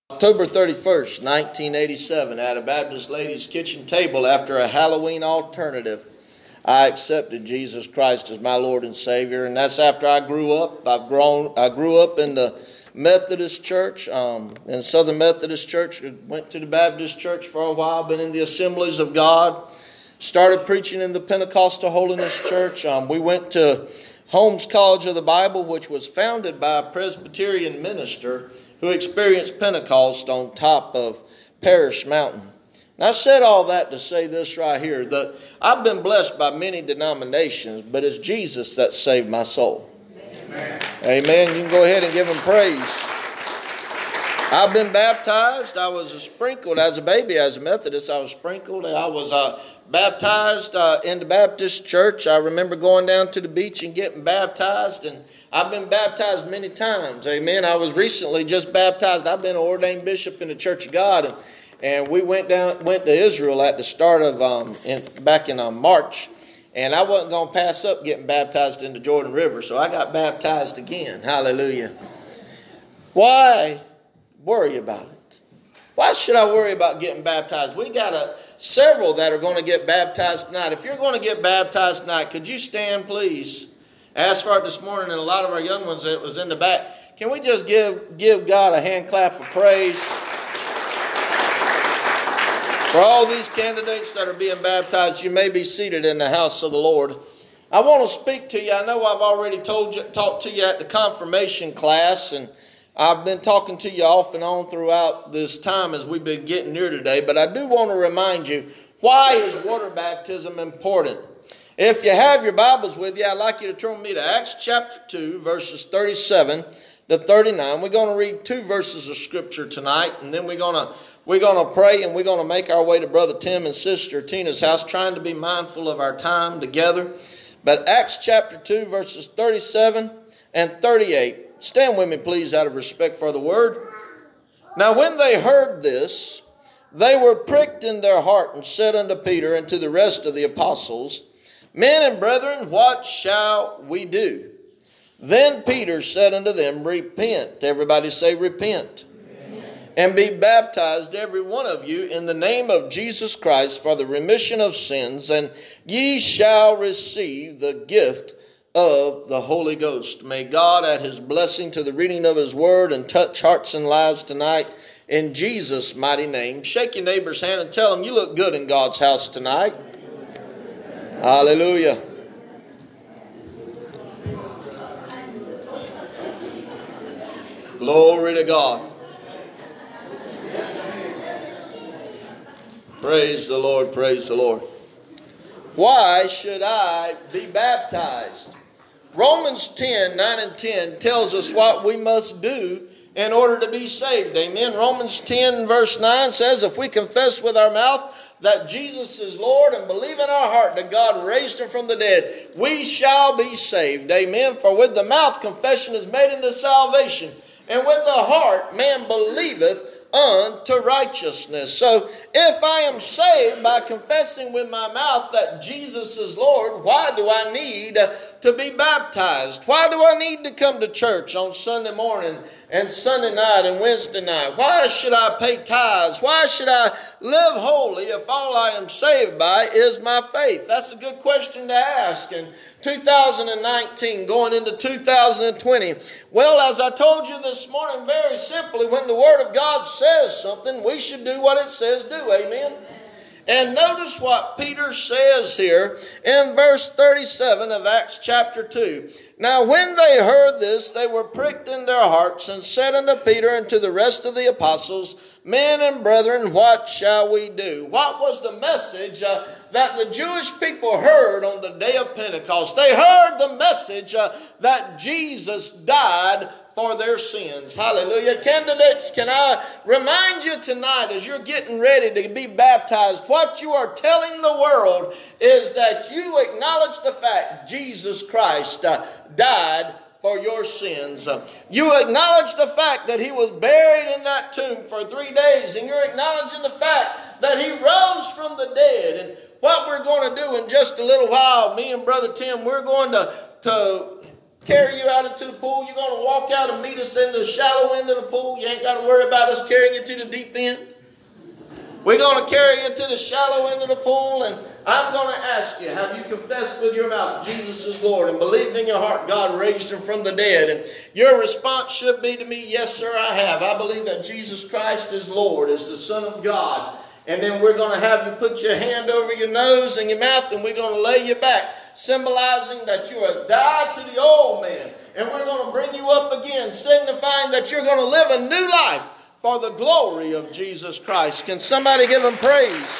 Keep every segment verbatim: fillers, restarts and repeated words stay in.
October thirty-first, nineteen eighty-seven, at a Baptist lady's kitchen table after a Halloween alternative, I accepted Jesus Christ as my Lord and Savior, and that's after I grew up. I've grown. I grew up in the Methodist Church, um, in Southern Methodist Church. Went to the Baptist Church for a while, been in the Assemblies of God. Started preaching in the Pentecostal Holiness Church. Um, we went to Holmes College of the Bible, which was founded by a Presbyterian minister who experienced Pentecost on top of Parish Mountain. And I said all that to say this right here, that I've been blessed by many denominations, but it's Jesus that saved my soul. Amen. Amen. You can go ahead and give him praise. I've been baptized. I was sprinkled as a baby, as a Methodist. I was sprinkled. I was uh, baptized uh, in the Baptist church. I remember going down to the beach and getting baptized, and I've been baptized many times. Amen. I was recently just baptized. I've been an ordained bishop in the Church of God, and, and we went down, went to Israel at the start of um, in, back in uh, March, and I wasn't going to pass up getting baptized in the Jordan River, so I got baptized again. Hallelujah. Why worry about it? Why should I worry about getting baptized? We got a, several that are going to get baptized tonight. If you're going to get baptized tonight, could you stand, please? I asked for it this morning, and a lot of our young ones that was in the back. Can we just give, give God a hand clap of praise for all these candidates that are being baptized? You may be seated in the house of the Lord. I want to speak to you. I know I've already told you, talked to you at the confirmation class, and I've been talking to you off and on throughout this time as we've been getting near today, but I do want to remind you, why is water baptism important? If you have your Bibles with you, I'd like you to turn with me to Acts chapter two, verses thirty-seven to thirty-nine. We're going to read two verses of Scripture tonight, and then we're going to we're going to pray, and we're going to make our way to Brother Tim and Sister Tina's house, trying to be mindful of our time together. But Acts chapter two, verses thirty-seven and thirty-eight. Stand with me, please, out of respect for the word. Now, when they heard this, they were pricked in their heart and said unto Peter and to the rest of the apostles, Men and brethren, what shall we do? Then Peter said unto them, Repent. Everybody say, Repent. Amen. And be baptized, every one of you, in the name of Jesus Christ for the remission of sins, and ye shall receive the gift of the Holy Ghost. May God add his blessing to the reading of his word and touch hearts and lives tonight in Jesus' mighty name. Shake your neighbor's hand and tell him you look good in God's house tonight. Hallelujah. Glory to God. Praise the Lord, praise the Lord. Why should I be baptized? Romans ten, nine and ten tells us what we must do in order to be saved. Amen. Romans ten verse nine says, if we confess with our mouth that Jesus is Lord and believe in our heart that God raised him from the dead, we shall be saved. Amen. For with the mouth confession is made unto salvation, and with the heart man believeth unto righteousness. So if I am saved by confessing with my mouth that Jesus is Lord, why do I need to be baptized? Why do I need to come to church on Sunday morning and Sunday night and Wednesday night? Why should I pay tithes? Why should I live holy if all I am saved by is my faith? That's a good question to ask. And two thousand nineteen, going into two thousand twenty. Well, as I told you this morning, very simply, when the Word of God says something, we should do what it says do. Amen? And notice what Peter says here in verse thirty-seven of Acts chapter two. Now when they heard this, they were pricked in their hearts and said unto Peter and to the rest of the apostles, Men and brethren, what shall we do? What was the message uh, that the Jewish people heard on the day of Pentecost? They heard the message uh, that Jesus died for their sins. Hallelujah. Candidates, can I remind you tonight as you're getting ready to be baptized, what you are telling the world is that you acknowledge the fact Jesus Christ uh, died for your sins. Uh, you acknowledge the fact that he was buried in that tomb for three days, and you're acknowledging the fact that he rose from the dead. And what we're going to do in just a little while, me and Brother Tim, we're going to, to carry you out into the pool. You're going to walk out and meet us in the shallow end of the pool. You ain't got to worry about us carrying you to the deep end. We're going to carry you to the shallow end of the pool, and I'm going to ask you, have you confessed with your mouth Jesus is Lord and believed in your heart God raised him from the dead? And your response should be to me, yes, sir, I have. I believe that Jesus Christ is Lord, is the Son of God. And then we're going to have you put your hand over your nose and your mouth, and we're going to lay you back, symbolizing that you have died to the old man. And we're going to bring you up again, signifying that you're going to live a new life for the glory of Jesus Christ. Can somebody give him praise?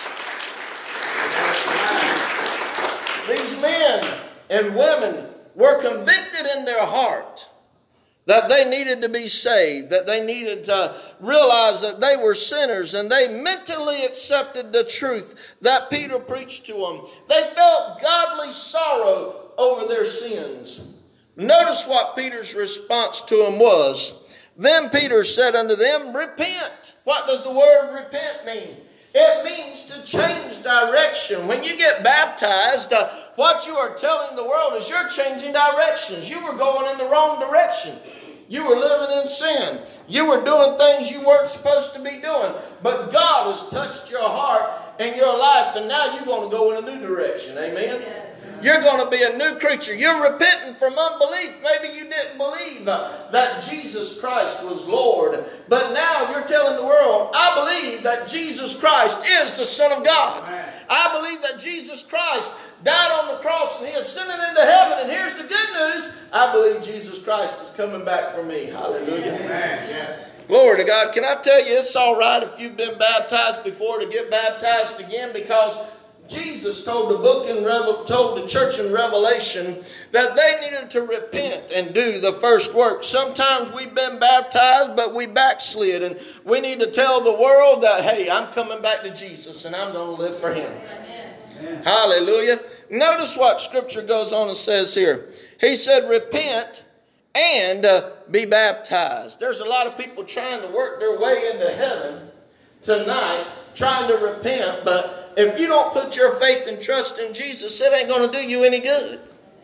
These men and women were convicted in their heart that they needed to be saved, that they needed to realize that they were sinners, and they mentally accepted the truth that Peter preached to them. They felt godly sorrow over their sins. Notice what Peter's response to them was. Then Peter said unto them, repent. What does the word repent mean? It means to change direction. When you get baptized, uh, what you are telling the world is you're changing directions. You were going in the wrong direction. You were living in sin. You were doing things you weren't supposed to be doing. But God has touched your heart and your life, and now you're going to go in a new direction. Amen? Yes. You're going to be a new creature. You're repenting from unbelief. Maybe you didn't believe uh, that Jesus Christ was Lord. But now you're telling the world, I believe that Jesus Christ is the Son of God. Amen. I believe that Jesus Christ died on the cross and he ascended into heaven. And here's the good news. I believe Jesus Christ is coming back for me. Hallelujah. Amen. Yes. Glory to God. Can I tell you, it's all right if you've been baptized before to get baptized again, because Jesus told the book in Revel- told the church in Revelation that they needed to repent and do the first work. Sometimes we've been baptized, but we backslid, and we need to tell the world that, hey, I'm coming back to Jesus and I'm going to live for him. Amen. Hallelujah. Notice what Scripture goes on and says here. He said, repent and uh, be baptized. There's a lot of people trying to work their way into heaven tonight, trying to repent, but if you don't put your faith and trust in Jesus, it ain't going to do you any good.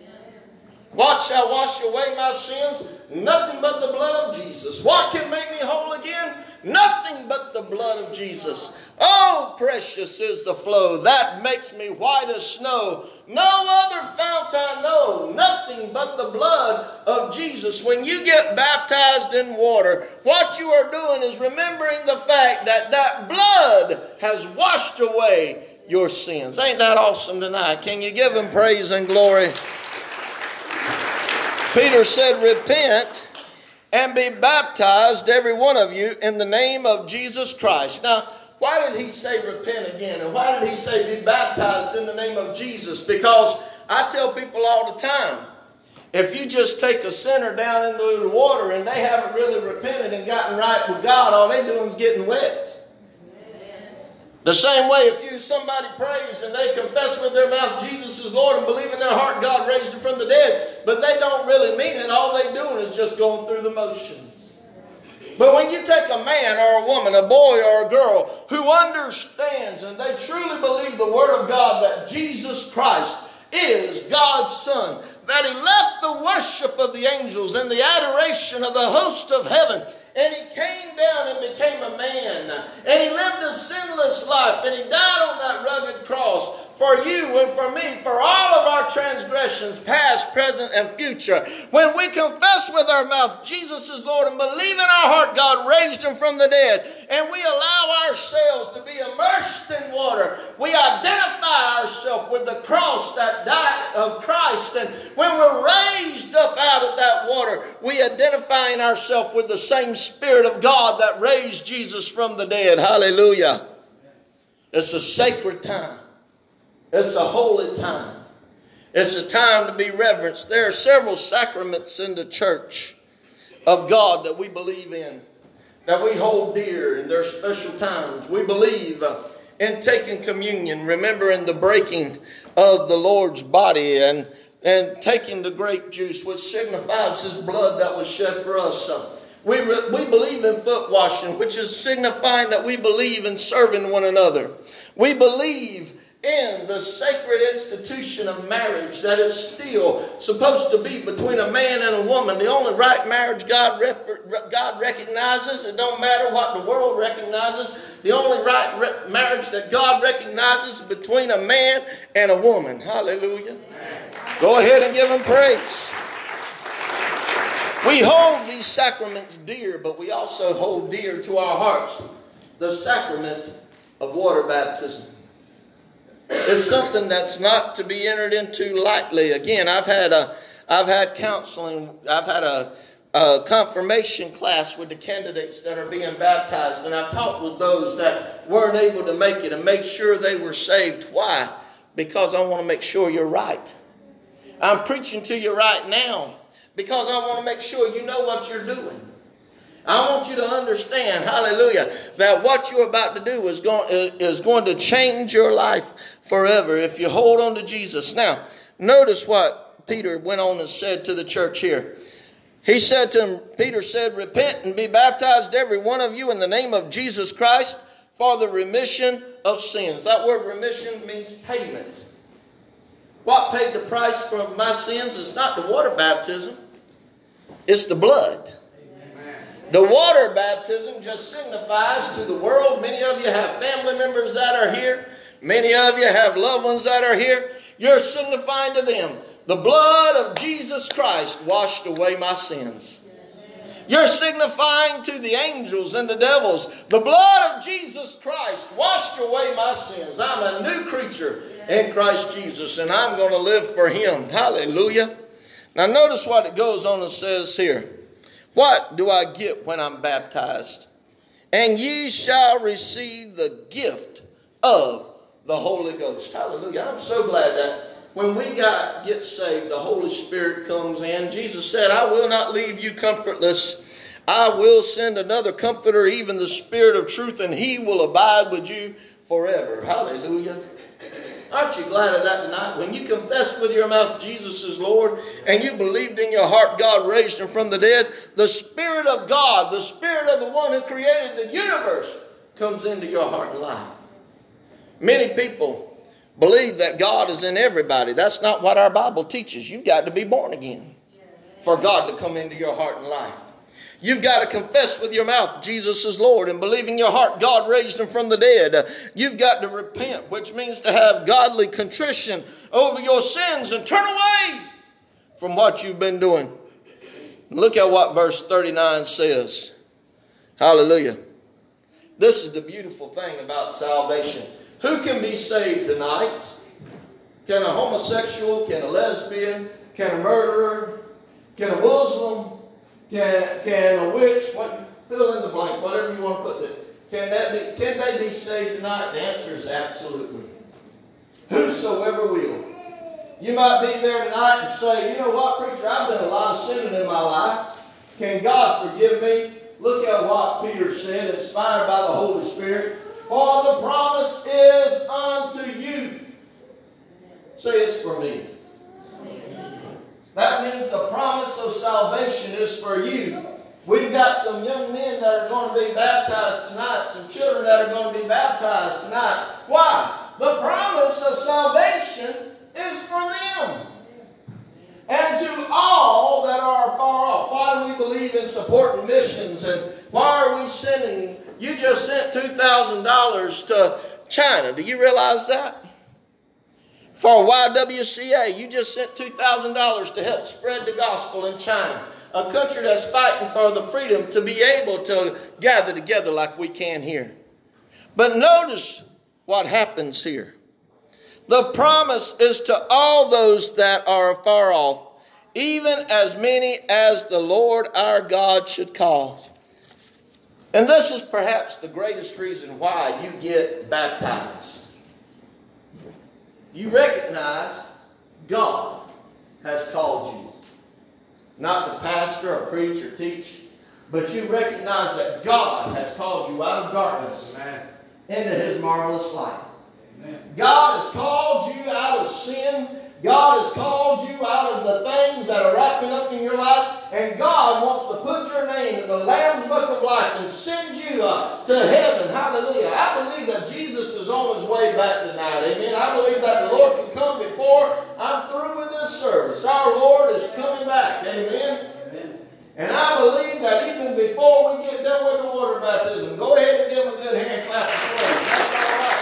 What shall wash away my sins? Nothing but the blood of Jesus. What can make me whole again? Nothing but the blood of Jesus. Oh, precious is the flow that makes me white as snow. No other fount I know. Nothing but the blood of Jesus. When you get baptized in water, what you are doing is remembering the fact that that blood has washed away your sins. Ain't that awesome tonight? Can you give him praise and glory? Peter said, repent and be baptized, every one of you, in the name of Jesus Christ. Now, why did he say repent again? And why did he say be baptized in the name of Jesus? Because I tell people all the time, if you just take a sinner down into the water and they haven't really repented and gotten right with God, all they're doing is getting wet. The same way, if you somebody prays and they confess with their mouth Jesus is Lord and believe in their heart God raised him from the dead, but they don't really mean it, all they're doing is just going through the motions. But when you take a man or a woman, a boy or a girl who understands and they truly believe the Word of God that Jesus Christ is God's Son, that he left the worship of the angels and the adoration of the host of heaven, and he came down and became a man, and he lived a sinless life, and he died on that rugged cross for you and for me, for all of our transgressions, past, present, and future. When we confess with our mouth Jesus is Lord and believe in our heart God raised him from the dead, and we allow ourselves to be immersed in water, we identify ourselves with the cross that died of Christ. And when we're raised up out of that water, we identifying ourselves with the same Spirit of God that raised Jesus from the dead. Hallelujah. It's a sacred time. It's a holy time. It's a time to be reverenced. There are several sacraments in the church of God that we believe in, that we hold dear in their special times. We believe uh, in taking communion, remembering the breaking of the Lord's body, and, and taking the grape juice, which signifies his blood that was shed for us. Uh, we, re- we believe in foot washing, which is signifying that we believe in serving one another. We believe in the sacred institution of marriage that it's still supposed to be between a man and a woman. The only right marriage God, rep- God recognizes, it don't matter what the world recognizes, the only right re- marriage that God recognizes is between a man and a woman. Hallelujah. Go ahead and give him praise. We hold these sacraments dear, but we also hold dear to our hearts the sacrament of water baptism. It's something that's not to be entered into lightly. Again, I've had a, I've had counseling, I've had a, a confirmation class with the candidates that are being baptized, and I've talked with those that weren't able to make it and made sure they were saved. Why? Because I want to make sure you're right. I'm preaching to you right now because I want to make sure you know what you're doing. I want you to understand, hallelujah, that what you're about to do is going, is going to change your life forever if you hold on to Jesus. Now, notice what Peter went on and said to the church here. He said to him, Peter said, repent and be baptized every one of you in the name of Jesus Christ for the remission of sins. That word remission means payment. What paid the price for my sins is not the water baptism, it's the blood. The water baptism just signifies to the world. Many of you have family members that are here. Many of you have loved ones that are here. You're signifying to them, the blood of Jesus Christ washed away my sins. You're signifying to the angels and the devils, the blood of Jesus Christ washed away my sins. I'm a new creature in Christ Jesus, and I'm going to live for Him. Hallelujah. Now notice what it goes on and says here. What do I get when I'm baptized? And ye shall receive the gift of the Holy Ghost. Hallelujah. I'm so glad that when we got get saved, the Holy Spirit comes in. Jesus said, I will not leave you comfortless. I will send another comforter, even the Spirit of truth, and He will abide with you forever. Hallelujah. Aren't you glad of that tonight? When you confess with your mouth Jesus is Lord and you believed in your heart God raised Him from the dead, the Spirit of God, the Spirit of the one who created the universe comes into your heart and life. Many people believe that God is in everybody. That's not what our Bible teaches. You've got to be born again for God to come into your heart and life. You've got to confess with your mouth Jesus is Lord and believe in your heart God raised Him from the dead. You've got to repent, which means to have godly contrition over your sins and turn away from what you've been doing. Look at what verse thirty-nine says. Hallelujah. This is the beautiful thing about salvation. Who can be saved tonight? Can a homosexual, can a lesbian, can a murderer, can a Muslim, Can, can a witch, what, fill in the blank, whatever you want to put it. Can that be, can they be saved tonight? The answer is absolutely. Whosoever will. You might be there tonight and say, you know what, preacher, I've done a lot of sinning in my life. Can God forgive me? Look at what Peter said, inspired by the Holy Spirit. For the promise is unto you. Say it's for me. That means the promise of salvation is for you. We've got some young men that are going to be baptized tonight. Some children that are going to be baptized tonight. Why? The promise of salvation is for them. And to all that are far off. Why do we believe in supporting missions? And why are we sending? You just sent two thousand dollars to China. Do you realize that? For Y W C A, you just sent two thousand dollars to help spread the gospel in China. A country that's fighting for the freedom to be able to gather together like we can here. But notice what happens here. The promise is to all those that are far off, even as many as the Lord our God should call. And this is perhaps the greatest reason why you get baptized. You recognize God has called you. Not the pastor or preach or teach, but you recognize that God has called you out of darkness Amen. Into His marvelous light. Amen. God has called you out of sin. God has called you out of the things that are wrapping up in your life. And God wants to put your name in the Lamb's Book of Life and send you uh, to heaven. Hallelujah. I believe believe that Jesus is on his way back tonight. Amen. I believe that the Lord can come before I'm through with this service. Our Lord is coming back. Amen. Amen. And I believe that even before we get done with the water baptism, go ahead and give him a good hand clap of praise. That's all right.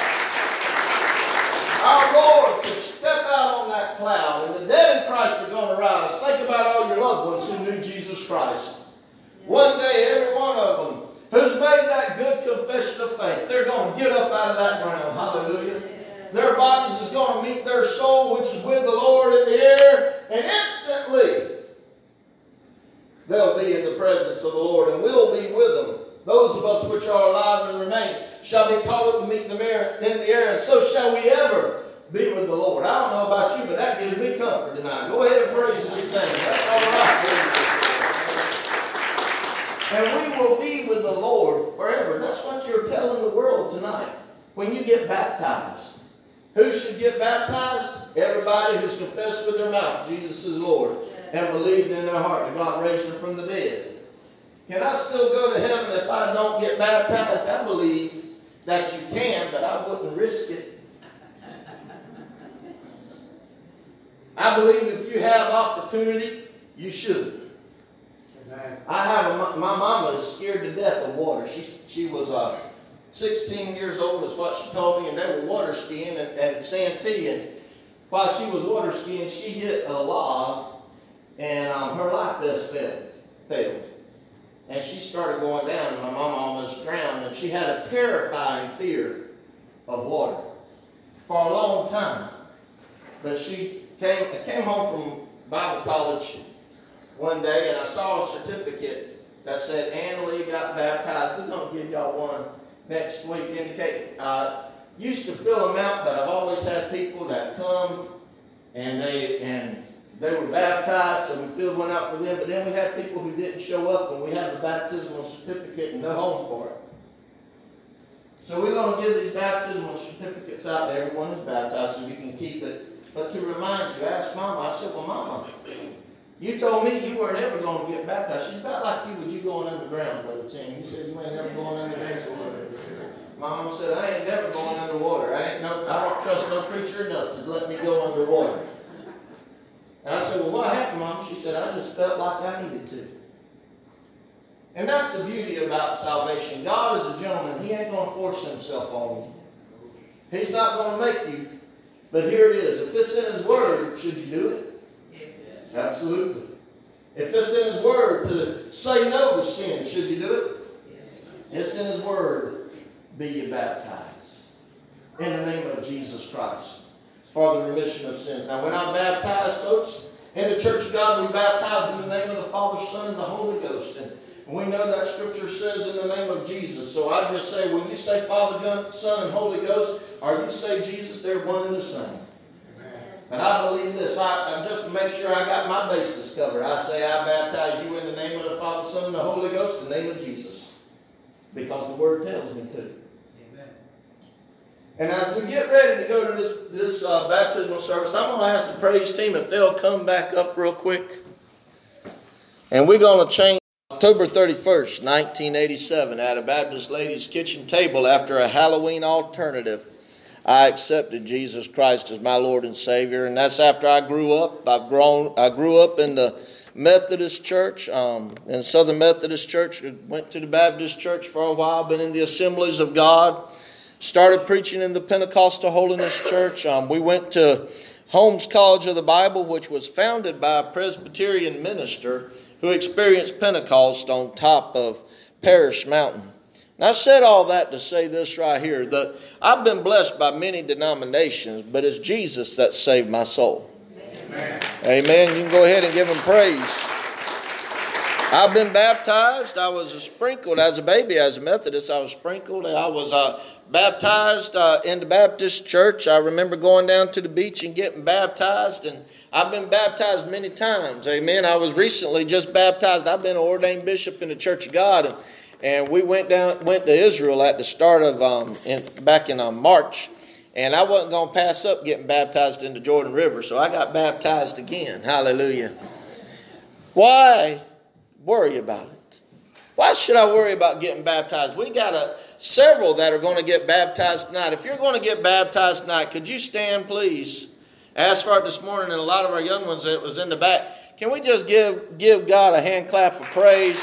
Our Lord could step out on that cloud, and the dead in Christ are going to rise. Think about all your loved ones who knew Jesus Christ. One day, every one of them who's made that good confession of faith, they're going to get up out of that ground. Hallelujah. Their bodies is going to meet their soul, which is with the Lord in the air, and instantly they'll be in the presence of the Lord, and we'll be with them. Those of us which are alive and remain shall be caught up to meet them in the air, and so shall we ever be with the Lord. I don't know about you, but that gives me comfort tonight. Go ahead and praise His name. That's all right. And we will be with the Lord forever. That's what you're telling the world tonight when you get baptized. Who should get baptized? Everybody who's confessed with their mouth Jesus is Lord and believed in their heart that God raised Him from the dead. Can I still go to heaven if I don't get baptized? I believe that you can, but I wouldn't risk it. I believe if you have opportunity, you should. I have a, my mama is scared to death of water. She she was uh, sixteen years old is what she told me, and they were water skiing at, at Santee. And while she was water skiing, she hit a log, and um, her life vest failed, failed. And she started going down, and my mama almost drowned. And she had a terrifying fear of water for a long time. But she came came home from Bible college one day, and I saw a certificate that said Ann Lee got baptized. We're going to give y'all one next week. Indicate, uh, used to fill them out, but I've always had people that come and they and they were baptized, so we filled one out for them. But then we had people who didn't show up, and we had the baptismal certificate and no home for it. So we're going to give these baptismal certificates out to everyone who's baptized so you can keep it. But to remind you, ask Mama. I said, well, Mama, you told me you weren't ever going to get baptized. She's about like you with you going underground, Brother Tim. You said you ain't never going underground. Mama said, I ain't never going underwater. I ain't no, I don't trust no preacher enough to let me go underwater. And I said, well, what happened, Mama? She said, I just felt like I needed to. And that's the beauty about salvation. God is a gentleman. He ain't going to force himself on you. He's not going to make you. But here it is. If it's in His Word, should you do it? Absolutely. If it's in His Word to say no to sin, should you do it? It's in His Word. Be ye baptized in the name of Jesus Christ for the remission of sins. Now, when I baptize, folks, in the Church of God, we baptize in the name of the Father, Son, and the Holy Ghost. And we know that Scripture says in the name of Jesus. So I just say, when you say Father, Son, and Holy Ghost, or you say Jesus, they're one and the same. And I believe this, I, just to make sure I got my bases covered, I say I baptize you in the name of the Father, Son, and the Holy Ghost, in the name of Jesus. Because the Word tells me to. Amen. And as we get ready to go to this, this uh, baptismal service, I'm going to ask the praise team if they'll come back up real quick. And we're going to change October thirty-first, nineteen eighty-seven, at a Baptist Ladies' Kitchen table after a Halloween alternative. I accepted Jesus Christ as my Lord and Savior, and that's after I grew up. I've grown. I grew up in the Methodist Church, um, in Southern Methodist Church. Went to the Baptist Church for a while. Been in the Assemblies of God. Started preaching in the Pentecostal Holiness Church. Um, we went to Holmes College of the Bible, which was founded by a Presbyterian minister who experienced Pentecost on top of Parish Mountain. And I said all that to say this right here, that I've been blessed by many denominations, but it's Jesus that saved my soul. Amen. Amen. You can go ahead and give Him praise. I've been baptized. I was sprinkled as a baby, as a Methodist. I was sprinkled. I was uh, baptized uh, in the Baptist church. I remember going down to the beach and getting baptized, and I've been baptized many times. Amen. I was recently just baptized. I've been an ordained bishop in the Church of God, and And we went down, went to Israel at the start of um, in, back in um, March, and I wasn't going to pass up getting baptized in the Jordan River, so I got baptized again. Hallelujah! Why worry about it? Why should I worry about getting baptized? We got a, several that are going to get baptized tonight. If you're going to get baptized tonight, could you stand, please? I asked for it this morning, and a lot of our young ones that was in the back. Can we just give, give God a hand clap of praise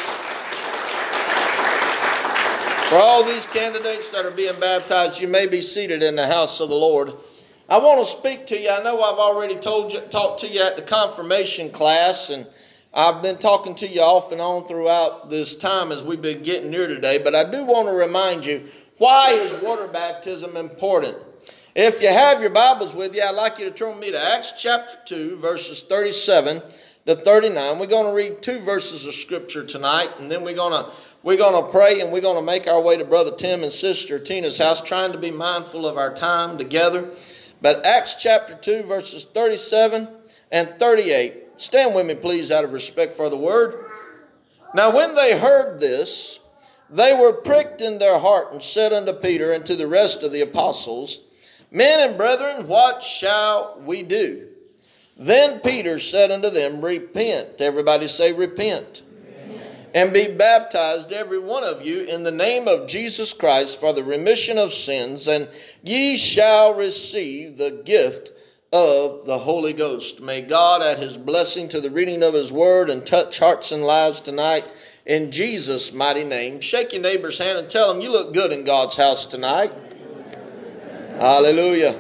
for all these candidates that are being baptized? You may be seated in the house of the Lord. I want to speak to you. I know I've already told you, talked to you at the confirmation class, and I've been talking to you off and on throughout this time as we've been getting near today, but I do want to remind you, why is water baptism important? If you have your Bibles with you, I'd like you to turn with me to Acts chapter two, verses thirty-seven to thirty-nine. We're going to read two verses of Scripture tonight, and then we're going to we're going to pray, and we're going to make our way to Brother Tim and Sister Tina's house, trying to be mindful of our time together. But Acts chapter two, verses thirty-seven and thirty-eight. Stand with me, please, out of respect for the word. Now, when they heard this, they were pricked in their heart and said unto Peter and to the rest of the apostles, Men and brethren, what shall we do? Then Peter said unto them, Repent. Everybody say, Repent. Amen. And be baptized, every one of you, in the name of Jesus Christ for the remission of sins, and ye shall receive the gift of the Holy Ghost. May God add his blessing to the reading of his word and touch hearts and lives tonight in Jesus' mighty name. Shake your neighbor's hand and tell him you look good in God's house tonight. Hallelujah.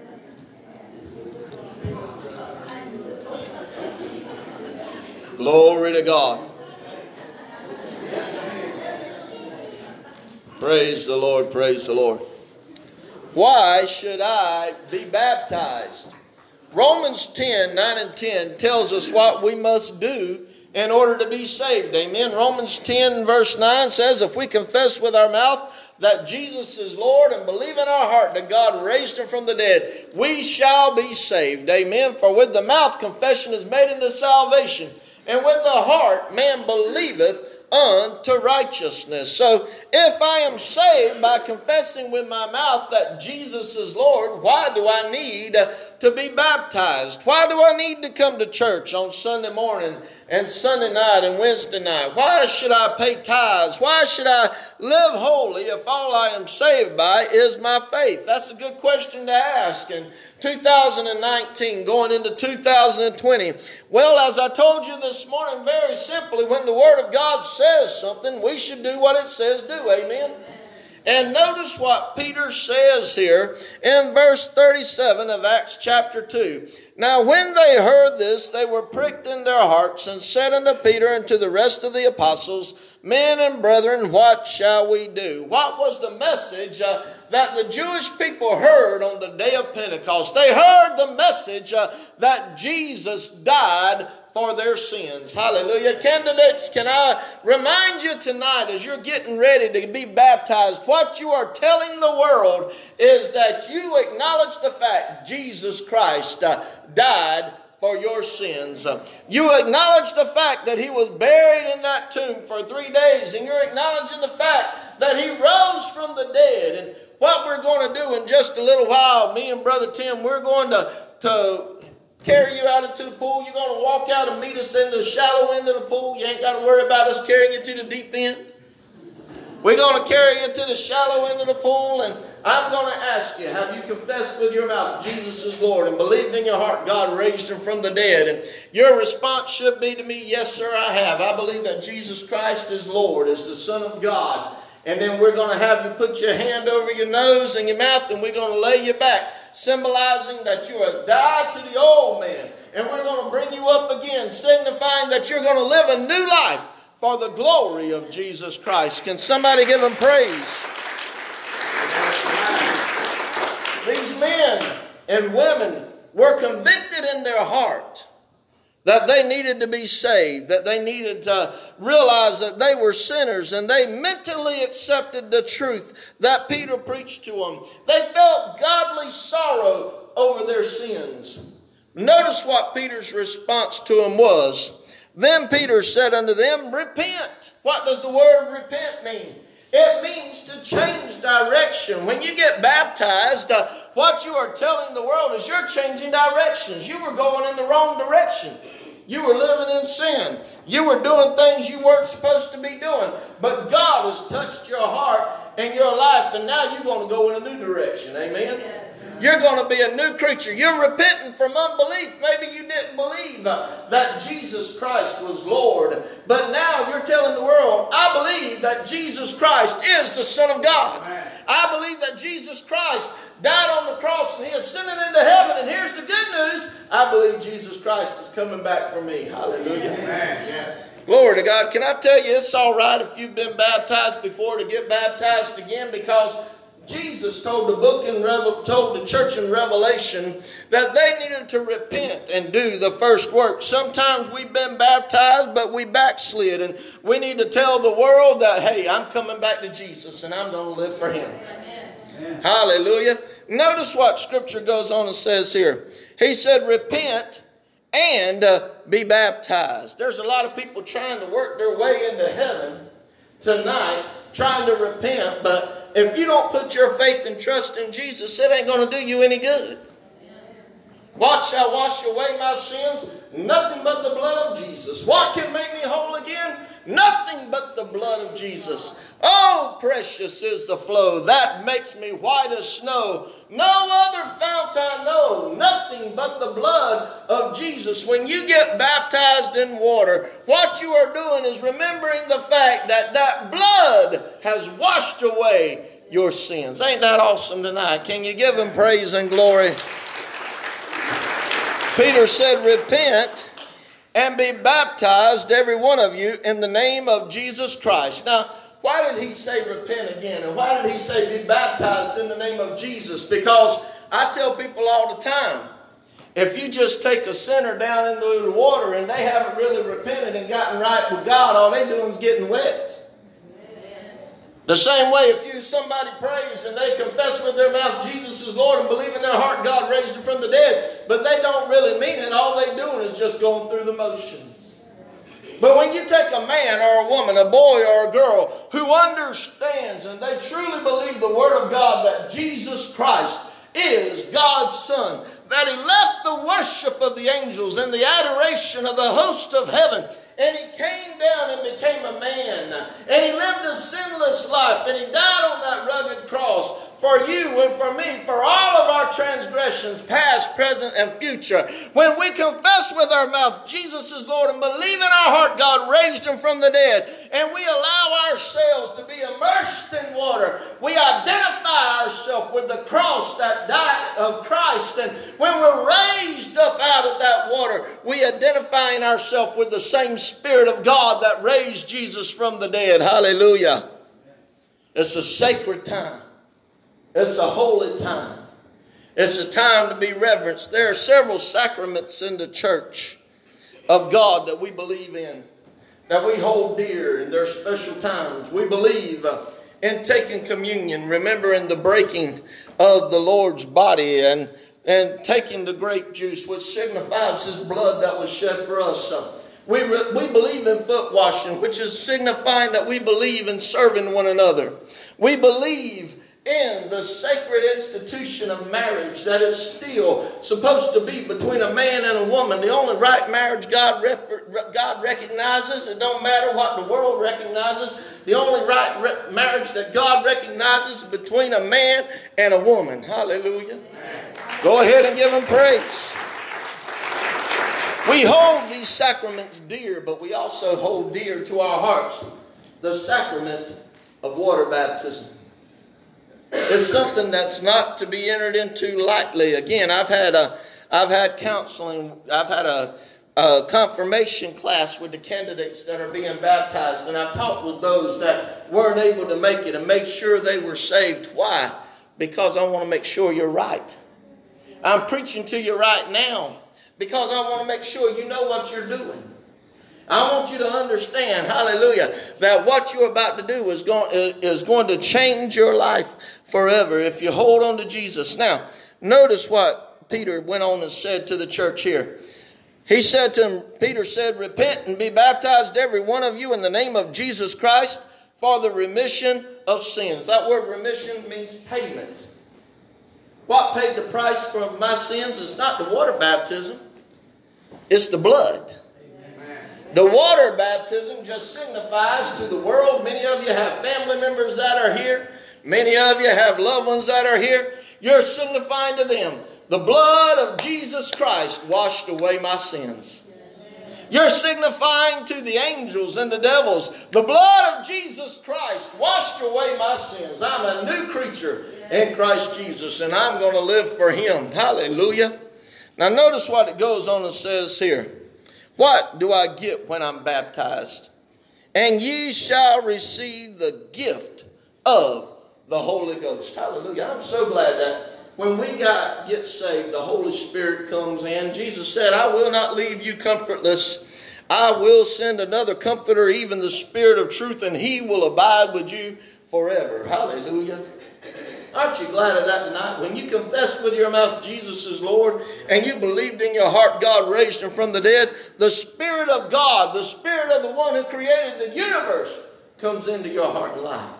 Glory to God. Praise the Lord, praise the Lord. Why should I be baptized? Romans ten, nine and ten tells us what we must do in order to be saved. Amen. Romans ten verse nine says, if we confess with our mouth that Jesus is Lord and believe in our heart that God raised him from the dead, we shall be saved. Amen. For with the mouth confession is made unto salvation, and with the heart man believeth unto righteousness. So if I am saved by confessing with my mouth that Jesus is Lord, why do I need to be baptized? Why do I need to come to church on Sunday morning and Sunday night and Wednesday night? Why should I pay tithes? Why should I live holy if all I am saved by is my faith? That's a good question to ask in two thousand nineteen, going into two thousand twenty. Well, as I told you this morning, very simply, when the Word of God says something, we should do what it says do. Amen? And notice what Peter says here in verse thirty-seven of Acts chapter two. Now when they heard this, they were pricked in their hearts and said unto Peter and to the rest of the apostles, Men and brethren, what shall we do? What was the message uh, that the Jewish people heard on the day of Pentecost? They heard the message uh, that Jesus died for their sins. Hallelujah. Candidates, can I remind you tonight as you're getting ready to be baptized, what you are telling the world is that you acknowledge the fact Jesus Christ uh, died for your sins. Uh, you acknowledge the fact that he was buried in that tomb for three days, and you're acknowledging the fact that he rose from the dead. And what we're going to do in just a little while, me and Brother Tim, we're going to, to carry you out into the pool. You're going to walk out and meet us in the shallow end of the pool. You ain't got to worry about us carrying you to the deep end. We're going to carry you to the shallow end of the pool, and I'm going to ask you, have you confessed with your mouth Jesus is Lord and believed in your heart God raised him from the dead? And your response should be to me, yes, sir, I have. I believe that Jesus Christ is Lord, is the Son of God. And then we're going to have you put your hand over your nose and your mouth, and we're going to lay you back, symbolizing that you have died to the old man. And we're going to bring you up again, signifying that you're going to live a new life for the glory of Jesus Christ. Can somebody give him praise? These men and women were convicted in their heart that they needed to be saved, that they needed to realize that they were sinners, and they mentally accepted the truth that Peter preached to them. They felt godly sorrow over their sins. Notice what Peter's response to them was. Then Peter said unto them, Repent. What does the word repent mean? It means to change direction. When you get baptized, uh, what you are telling the world is you're changing directions. You were going in the wrong direction. You were living in sin. You were doing things you weren't supposed to be doing. But God has touched your heart and your life, and now you're going to go in a new direction. Amen? You're going to be a new creature. You're repenting from unbelief. Maybe you didn't believe uh, that Jesus Christ was Lord. But now you're telling the world, I believe that Jesus Christ is the Son of God. Amen. I believe that Jesus Christ died on the cross and He ascended into heaven. And here's the good news. I believe Jesus Christ is coming back for me. Hallelujah. Amen. Yes. Glory to God. Can I tell you, it's all right if you've been baptized before to get baptized again, because Jesus told the book in Revel- told the church in Revelation that they needed to repent and do the first work. Sometimes we've been baptized, but we backslid, and we need to tell the world that, hey, I'm coming back to Jesus, and I'm going to live for Him. Amen. Hallelujah. Notice what Scripture goes on and says here. He said, repent and uh, be baptized. There's a lot of people trying to work their way into heaven tonight, trying to repent, but if you don't put your faith and trust in Jesus, it ain't going to do you any good. What shall wash away my sins? Nothing but the blood of Jesus. What can make me whole again? Nothing but the blood of Jesus. Oh, precious is the flow that makes me white as snow. No other fount I know. Nothing but the blood of Jesus. When you get baptized in water, what you are doing is remembering the fact that that blood has washed away your sins. Ain't that awesome tonight? Can you give Him praise and glory? Peter said, repent and be baptized, every one of you, in the name of Jesus Christ. Now, why did he say repent again? And why did he say be baptized in the name of Jesus? Because I tell people all the time, if you just take a sinner down into the water and they haven't really repented and gotten right with God, all they're doing is getting wet. The same way, if you somebody prays and they confess with their mouth Jesus is Lord and believe in their heart God raised Him from the dead, but they don't really mean it, all they're doing is just going through the motions. But when you take a man or a woman, a boy or a girl who understands and they truly believe the Word of God that Jesus Christ is God's Son, that He left the worship of the angels and the adoration of the host of heaven, and He came down and became a man, and He lived a sinless life, and He died on that rugged cross for you and for me, for all of our transgressions, past, present, and future. When we confess with our mouth Jesus is Lord and believe in our heart God raised Him from the dead, and we allow ourselves to be immersed in water, we identify ourselves with the cross that died of Christ, and when we're raised up out of that water, we identifying ourselves with the same Spirit of God that raised Jesus from the dead. Hallelujah. It's a sacred time. It's a holy time. It's a time to be reverenced. There are several sacraments in the church of God that we believe in, that we hold dear in their special times. We believe uh, in taking communion, remembering the breaking of the Lord's body, and, and taking the grape juice, which signifies His blood that was shed for us. Uh, we, re- we believe in foot washing, which is signifying that we believe in serving one another. We believe in the sacred institution of marriage, that it's still supposed to be between a man and a woman. The only right marriage God rep- God recognizes. It don't matter what the world recognizes. The only right re- marriage that God recognizes is between a man and a woman. Hallelujah. Go ahead and give Him praise. We hold these sacraments dear, but we also hold dear to our hearts the sacrament of water baptism. It's something that's not to be entered into lightly. Again, I've had a, I've had counseling. I've had a, a confirmation class with the candidates that are being baptized, and I've talked with those that weren't able to make it and made sure they were saved. Why? Because I want to make sure you're right. I'm preaching to you right now because I want to make sure you know what you're doing. I want you to understand, hallelujah, that what you're about to do is going, is going to change your life forever if you hold on to Jesus. Now, notice what Peter went on and said to the church here. He said to him, Peter said, repent and be baptized, every one of you, in the name of Jesus Christ for the remission of sins. That word remission means payment. What paid the price for my sins is not the water baptism. It's the blood. The water baptism just signifies to the world. Many of you have family members that are here. Many of you have loved ones that are here. You're signifying to them, the blood of Jesus Christ washed away my sins. You're signifying to the angels and the devils, the blood of Jesus Christ washed away my sins. I'm a new creature in Christ Jesus, and I'm going to live for Him. Hallelujah. Now notice what it goes on and says here. What do I get when I'm baptized? And ye shall receive the gift of the Holy Ghost. Hallelujah. I'm so glad that when we got get saved, the Holy Spirit comes in. Jesus said, I will not leave you comfortless. I will send another comforter, even the Spirit of truth, and He will abide with you forever. Hallelujah. Aren't you glad of that tonight? When you confess with your mouth Jesus is Lord, and you believed in your heart God raised Him from the dead, the Spirit of God, the Spirit of the one who created the universe, comes into your heart and life.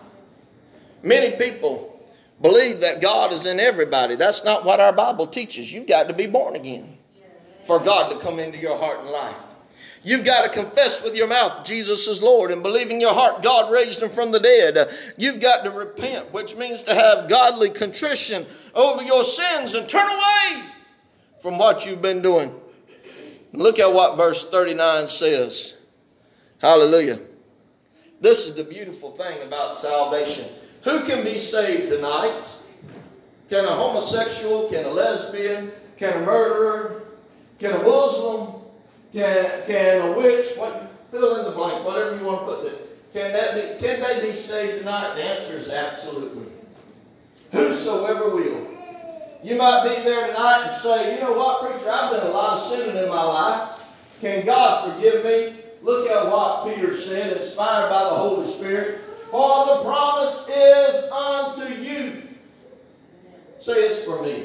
Many people believe that God is in everybody. That's not what our Bible teaches. You've got to be born again for God to come into your heart and life. You've got to confess with your mouth Jesus is Lord and believe in your heart God raised Him from the dead. You've got to repent, which means to have godly contrition over your sins and turn away from what you've been doing. Look at what verse thirty-nine says. Hallelujah. This is the beautiful thing about salvation. Who can be saved tonight? Can a homosexual, can a lesbian, can a murderer, can a Muslim, can, can a witch, what, fill in the blank, whatever you want to put it. Can, that be, can they be saved tonight? The answer is absolutely. Whosoever will. You might be there tonight and say, you know what, preacher, I've done a lot of sinning in my life. Can God forgive me? Look at what Peter said, inspired by the Holy Spirit. For the promise is unto you. Say it's for me.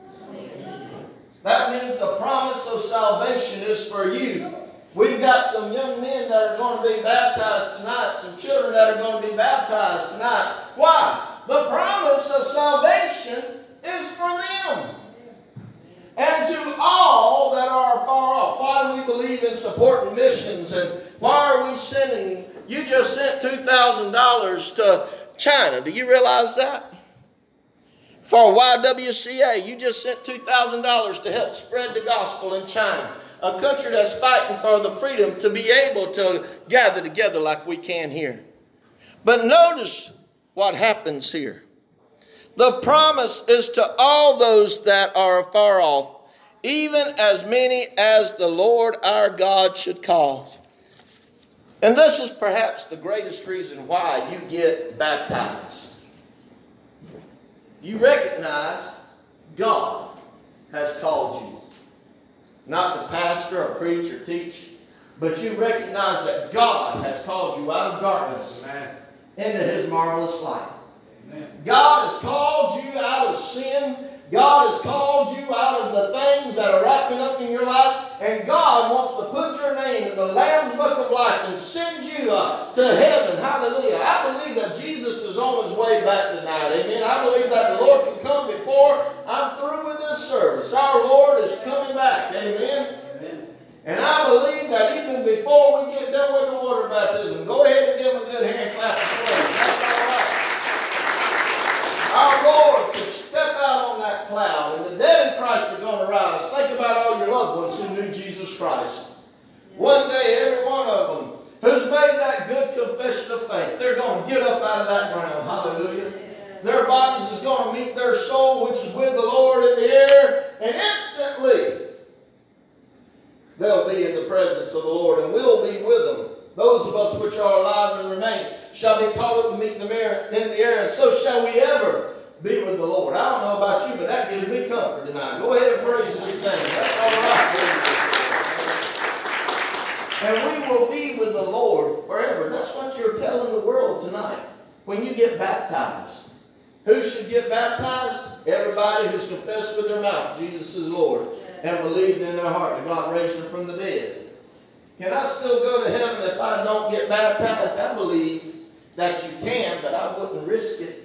That means the promise of salvation is for you. We've got some young men that are going to be baptized tonight. Some children that are going to be baptized tonight. Why? The promise of salvation is for them. And to all that are far off. Why do we believe in supporting missions? And why are we sending? You just sent two thousand dollars to China. Do you realize that? For Y W C A, you just sent two thousand dollars to help spread the gospel in China. A country that's fighting for the freedom to be able to gather together like we can here. But notice what happens here. The promise is to all those that are far off, even as many as the Lord our God should call. And this is perhaps the greatest reason why you get baptized. You recognize God has called you. Not to pastor or preach or teach, but you recognize that God has called you out of darkness Amen. Into His marvelous light. Amen. God has called you out of sin. God has called you out of the things that are wrapping up in your life. And God wants to put your name in the Lamb's Book of Life and send you uh, to heaven. Hallelujah. I believe that Jesus is on His way back tonight. Amen. I believe that the Lord can come before I'm through with this service. Our Lord is coming back. Amen. Amen. And I believe that even before we get done with the water baptism, go ahead and give Him a good hand clap of praise. That's all right. Our Lord can step out on that cloud, and the dead in Christ are going to rise. Think about all your loved ones who knew Jesus Christ. One day, every one of them who's made that good confession of faith, they're going to get up out of that ground. Hallelujah. Their bodies is going to meet their soul, which is with the Lord in the air, and instantly they'll be in the presence of the Lord, and we'll be with them. Those of us which are alive and remain shall be caught up and meet them in the air, and so shall we ever be with the Lord. I don't know about you, but that gives me comfort tonight. Go ahead and praise His name. That's all right. And we will be with the Lord forever. That's what you're telling the world tonight when you get baptized. Who should get baptized? Everybody who's confessed with their mouth Jesus is Lord and believed in their heart that God raised Him from the dead. Can I still go to heaven if I don't get baptized? I believe that you can, but I wouldn't risk it.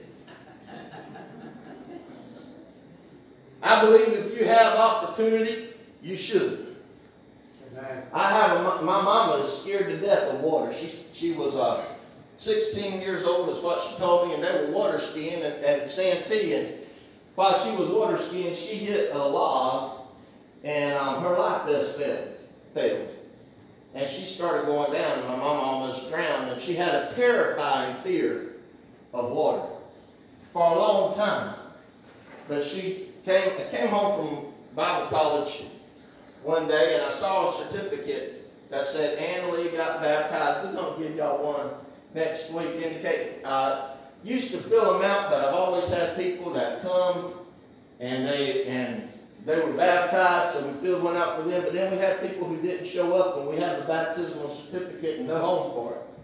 I believe if you have opportunity, you should. Amen. I have a, my mama is scared to death of water. She she was uh, sixteen years old is what she told me, and they were water skiing at, at Santee. And while she was water skiing, she hit a log, and um, her life vest failed, failed. And she started going down, and my mama almost drowned. And she had a terrifying fear of water for a long time. But she came, came home from Bible college one day, and I saw a certificate that said Anna Lee got baptized. We're going to give y'all one next week. Indicate, uh, used to fill them out, but I've always had people that come and they and they were baptized, so we filled one out for them. But then we had people who didn't show up, and we had the baptismal certificate and no home for it.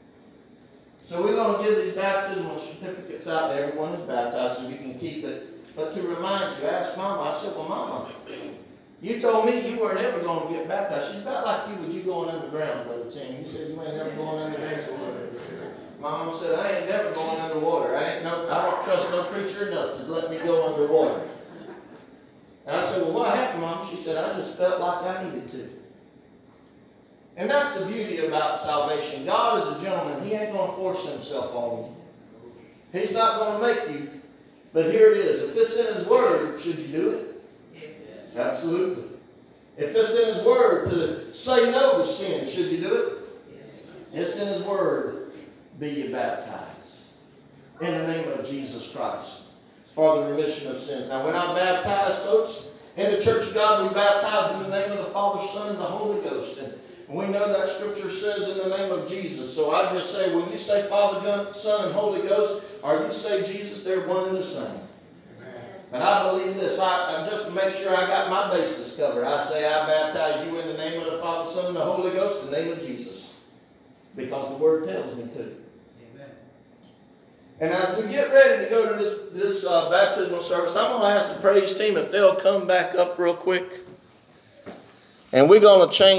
So we're going to give these baptismal certificates out to everyone who's baptized, so you can keep it. But to remind you, ask Mama. I said, well, Mama, you told me you weren't ever going to get baptized. She's about like you with you going underground, Brother Tim. You said you ain't never going underground. Mama said, I ain't never going underwater. I ain't no, I don't trust no preacher enough to let me go underwater. And I said, well, what happened, Mom? She said, I just felt like I needed to. And that's the beauty about salvation. God is a gentleman. He ain't going to force himself on you. He's not going to make you. But here it is. If it's in his word, should you do it? Yes. Absolutely. If it's in his word to say no to sin, should you do it? Yes. It's in his word. Be ye baptized. In the name of Jesus Christ. For the remission of sins. Now, when I baptize, folks, in the Church of God, we baptize in the name of the Father, Son, and the Holy Ghost. And we know that Scripture says in the name of Jesus. So I just say, when you say Father, Son, and Holy Ghost, or you say Jesus, they're one and the same. Amen. And I believe this. I, just to make sure I got my bases covered, I say I baptize you in the name of the Father, Son, and the Holy Ghost, in the name of Jesus. Because the Word tells me to. And as we get ready to go to this, this uh, baptismal service, I'm going to ask the praise team if they'll come back up real quick. And we're going to change.